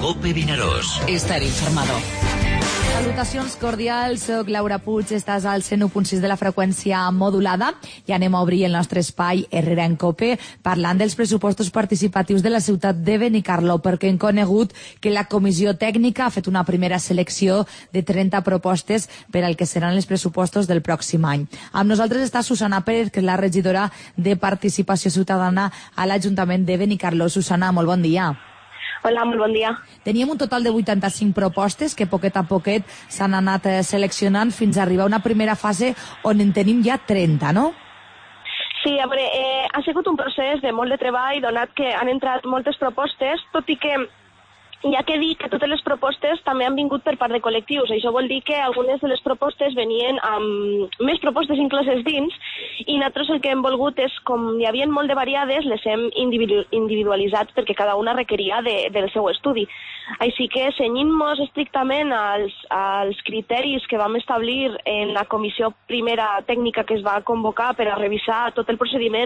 COPE Vinaròs. Estar informado. Salutacions cordials, soc Laura Puig, estàs al 101.6 de la freqüència modulada i anem a obrir el nostre espai Herrera en COPE parlant dels pressupostos participatius de la ciutat de Benicarló, perquè hem conegut que la comissió tècnica ha fet una primera selecció de 30 propostes per al que seran els pressupostos del pròxim any. Amb nosaltres està Susana Pérez, que és la regidora de Participació Ciutadana a l'Ajuntament de Benicarló. Susana, molt bon dia. Hola, molt bon dia. Teníem un total de 85 propostes que poquet a poquet s'han anat seleccionant fins a arribar a una primera fase on en tenim ja 30, no? Sí, a veure, ha sigut un procés de molt de treball, donat que han entrat moltes propostes, tot i que hi ha que dir que totes les propostes també han vingut per part de col·lectius. Això vol dir que algunes de les propostes venien amb més propostes incloses dins i nosaltres el que hem volgut és, com hi havia molt de variades, les hem individualitzat perquè cada una requeria del seu estudi. Així que, cenyint-nos estrictament als criteris que vam establir en la comissió primera tècnica que es va convocar per a revisar tot el procediment,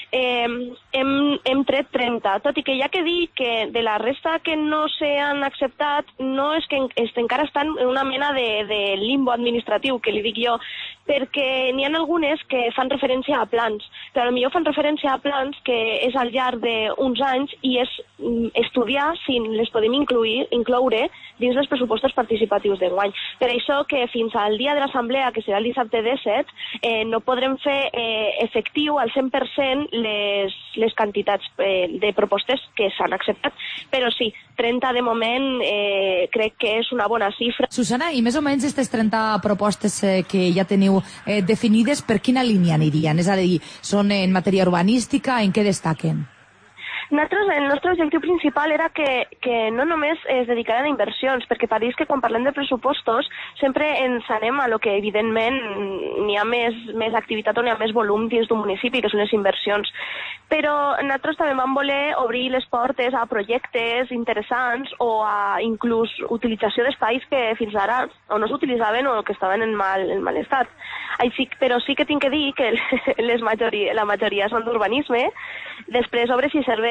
hem tret 30, tot i que hi ha que dir que de la resta que no s'han acceptat no és que encara estan en una mena de limbo administratiu, que li dic jo, perquè n'hi ha algunes que fan referència a plans, però potser fan referència a plans que és al llarg d'uns anys i és estudiar si les podem incloure dins dels pressupostos participatius d'enguany. Per això que fins al dia de l'assemblea, que serà el dissabte 17, no podrem fer efectiu al 100% les quantitats de propostes que s'han acceptat, però sí, 30 de moment crec que és una bona xifra. Susana, i més o menys aquestes 30 propostes que ja teniu definides, per quina línia anirien? És a dir, són en matèria urbanística, en què destaquen? Nosaltres, el nostre objectiu principal era que no només es dedicaran a inversions, perquè pareix que quan parlem de pressupostos sempre ens anem a lo que evidentment n'hi ha més activitat o n'hi ha més volum dins d'un municipi, que són les inversions. Però nosaltres també vam voler obrir les portes a projectes interessants o a inclús utilització d'espais que fins ara o no s'utilitzaven o que estaven en mal estat. Però sí que tinc que dir que la majoria són d'urbanisme, després obres i serveis,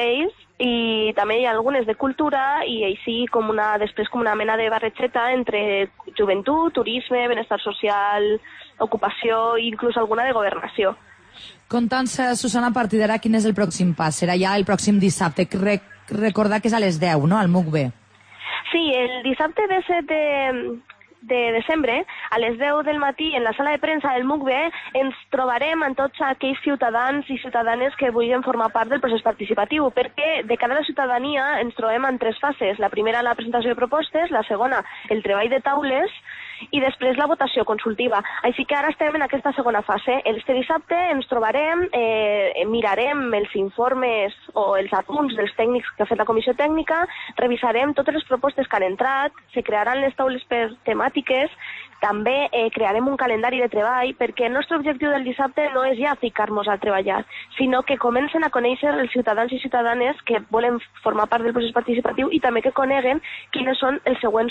i també hi ha algunes de cultura i així després com una mena de barretxeta entre joventut, turisme, benestar social, ocupació i inclús alguna de governació. Conta'ns, Susana, a partir d'ara quin és el pròxim pas? Serà ja el pròxim dissabte. Recordar que és a les 10, no?, al MUCB. Sí, el dissabte 17 de desembre, a les 10 del matí, en la sala de premsa del MUCB, ens trobarem amb tots aquells ciutadans i ciutadanes que vulguin formar part del procés participatiu, perquè de cara a la ciutadania ens trobem en 3 fases. La primera, la presentació de propostes, la segona, el treball de taules, i després la votació consultiva. Així que ara estem en aquesta segona fase. Este dissabte ens trobarem, mirarem els informes o els apunts dels tècnics que ha fet la comissió tècnica, revisarem totes les propostes que han entrat, se crearan les taules per temàtiques, també crearem un calendari de treball, perquè el nostre objectiu del dissabte no és ja ficar-nos a treballar, sinó que comencen a conèixer els ciutadans i ciutadanes que volen formar part del procés participatiu i també que coneguen quines són els següents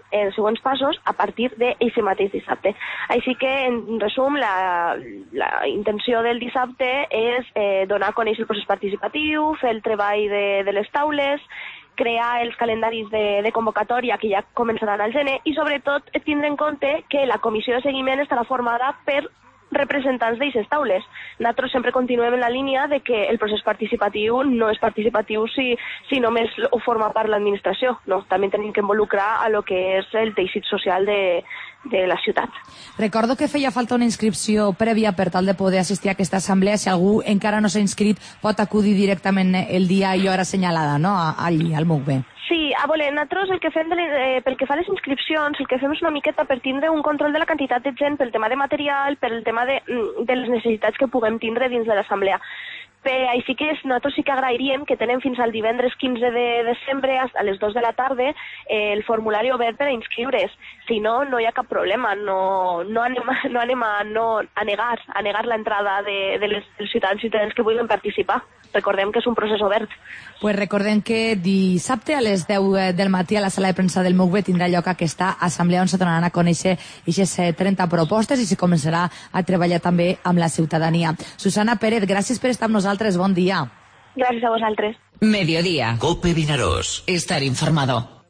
passos a partir d'aquest mateix dissabte. Així que, en resum, la intenció del dissabte és donar a conèixer el procés participatiu, fer el treball de les taules, crear els calendaris de convocatòria que ja començaran al gener i, sobretot, tindre en compte que la comissió de seguiment estarà formada per representants d'aquestes taules. Nosaltres sempre continuem en la línia de que el procés participatiu no és participatiu si només ho forma part l'administració. No, també tenim que involucrar a lo que és el teixit social de la ciutat. Recordo que feia falta una inscripció prèvia per tal de poder assistir a aquesta assemblea. Si algú encara no s'ha inscrit pot acudir directament el dia i hora assenyalada, no?, allí, al MUCB. Sí, nosaltres el que fem pel que fa a les inscripcions, el que fem és una miqueta per tindre un control de la quantitat de gent, pel tema de material, pel tema de les necessitats que puguem tindre dins de l'assemblea. Així que nosaltres sí que agrairíem que tenen fins al divendres 15 de desembre a les 2 de la tarda el formulari obert per a inscriure's. Si no, no hi ha cap problema. No anem a negar l'entrada dels ciutadans i ciutadanes que vulguin participar. Recordem que és un procés obert. Pues recordem que dissabte a les 10 del matí a la sala de premsa del MUCB tindrà lloc aquesta assemblea on se donaran a conèixer aquestes 30 propostes i se començarà a treballar també amb la ciutadania. Susana Pérez, gràcies per estar amb nosaltres. Bon dia. Gràcies a vosaltres. Mediodía. COPE Vinaròs. Estar informado.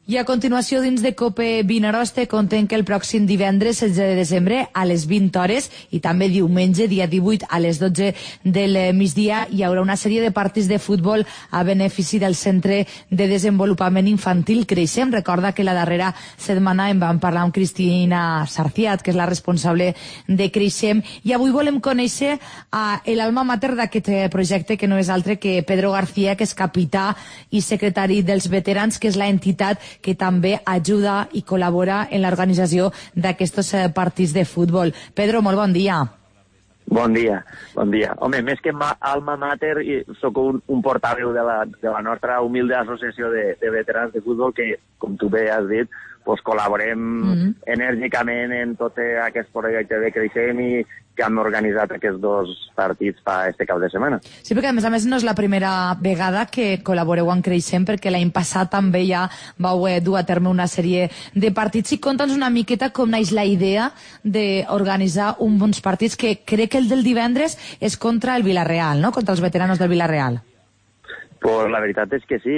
I a continuació, dins de Cope Vinaròs, te contem que el pròxim divendres, 16 de desembre, a les 20 hores, i també diumenge, dia 18, a les 12 del migdia, hi haurà una sèrie de partits de futbol a benefici del Centre de Desenvolupament Infantil Creixem. Recorda que la darrera setmana en vam parlar amb Cristina Sarciat, que és la responsable de Creixem, i avui volem conèixer l'alma mater d'aquest projecte, que no és altre que Pedro García, que és capità i secretari dels veterans, que és l'entitat que també ajuda i col·labora en l'organització d'aquests partits de futbol. Pedro, molt bon dia. Bon dia, bon dia. Home, més que alma mater, sóc un portaveu de la nostra humilde associació de veterans de futbol que, com tu bé has dit, pues, col·laborem enèrgicament en tot aquest projecte de Creixem i que hem organitzat aquests dos partits per este cap de setmana. Sí, perquè a més no és la primera vegada que col·laboreu en Creixem, perquè l'any passat també ja vau dur a terme una sèrie de partits. I conta'ns una miqueta com naix la idea d'organitzar uns partits que crec que el del divendres és contra el Villarreal, no? Contra els veteranos del Villarreal. Pues la veritat és que sí.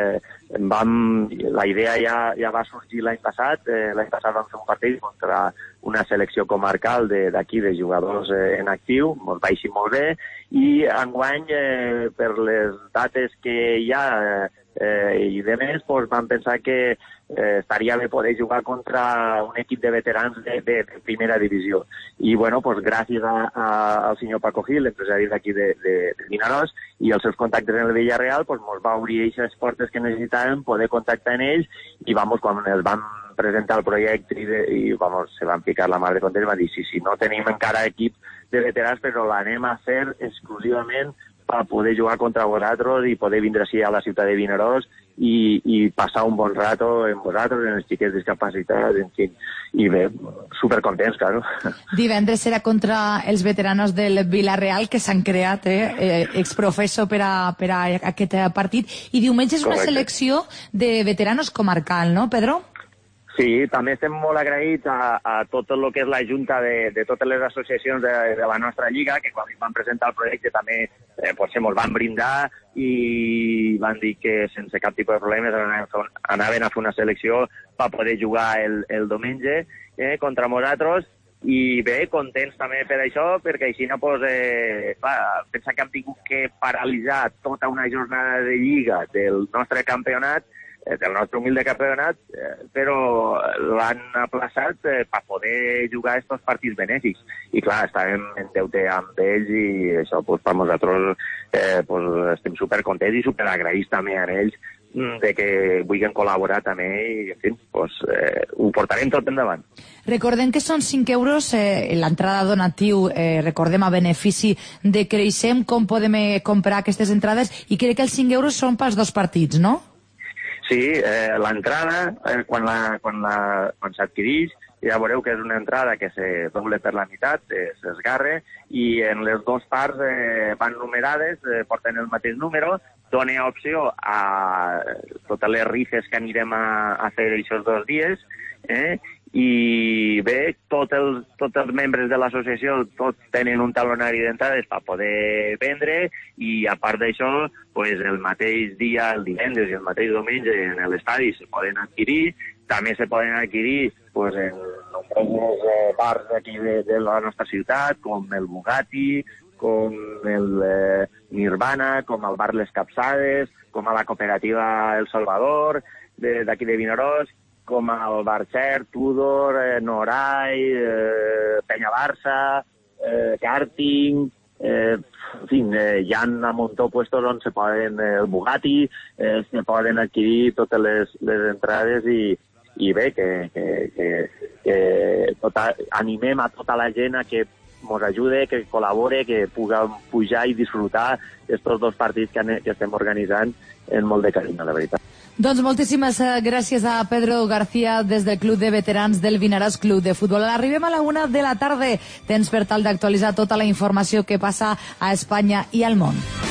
La idea ja va sorgir l'any passat. L'any passat vam fer un partit contra una selecció comarcal d'aquí, de jugadors en actiu, ens va eixir molt bé, i enguany, per les dates que hi ha i de més, doncs vam pensar que estaria bé poder jugar contra un equip de veterans de primera divisió. I, bueno, doncs gràcies al senyor Paco Gil, l'empresari d'aquí de Vinaròs, i els seus contactes en el Villarreal, doncs ens va obrir aquestes portes que necessitàvem, poder contactar amb ells, i, vamos, quan els vam presentar el projecte i se van picar la mà de comptes i van dir, sí, no tenim encara equip de veterans, però l'anem a fer exclusivament per poder jugar contra vosaltres i poder vindre així a la ciutat de Vinaròs i passar un bon rato amb vosaltres, en els xiquets discapacitats, en fi. I bé, supercontents, claro. Divendres serà contra els veteranos del Villarreal, que s'han creat exprofesso per a aquest partit, i diumenge és una selecció de veteranos comarcal, no, Pedro? Sí, també estem molt agraïts a tot el que és la junta de totes les associacions de la nostra lliga, que quan van presentar el projecte també se mos van brindar i van dir que sense cap tipus de problemes anaven a fer una selecció per poder jugar el diumenge contra nosaltres. I bé, contents també per això, perquè així no pensar que hem tingut que paralitzar tota una jornada de lliga del nostre campionat, del nostre humilde campionat, però l'han aplaçat per poder jugar aquests partits benèfics. I clar, estàvem en deute amb ells i això, per nosaltres, estem supercontents i superagraïts també a ells de que vulguin col·laborar també i, en fi, ho portarem tot endavant. Recordem que són 5 euros l'entrada donatiu, recordem, a benefici de Creixem. Com podem comprar aquestes entrades? I crec que els 5 euros són pels dos partits, no? Sí, l'entrada, quan s'adquireix, ja veureu que és una entrada que se doble per la meitat, s'esgarra, i en les dues parts van numerades, porten el mateix número, dona opció a totes les rifes que anirem a fer aquests 2 dies, i bé, tots els membres de l'associació tenen un talonari d'entrades per poder vendre, i a part d'això, el mateix dia, el divendres i el mateix diumenge en l'estadi se poden adquirir. També se poden adquirir en nombrosos bars d'aquí de la nostra ciutat, com el Bugatti, com el Nirvana, com el bar Les Capçades, com a la cooperativa El Salvador, d'aquí de Vinaròs, com el Barxer, Tudor, Noray, Penya Barça, Karting, en fi, hi ha un muntó de puestos on se poden, el Bugatti, se poden adquirir totes les entrades i bé, que animem a tota la gent a que ens ajude, que col·labore, que puguem pujar i disfrutar aquests 2 partits que estem organitzant en molt de carinyo, la veritat. Doncs moltíssimes gràcies a Pedro García des del Club de Veterans del Vinaròs Club de Futbol. Arribem a la 1 de la tarda. Tens per tal d'actualitzar tota la informació que passa a Espanya i al món.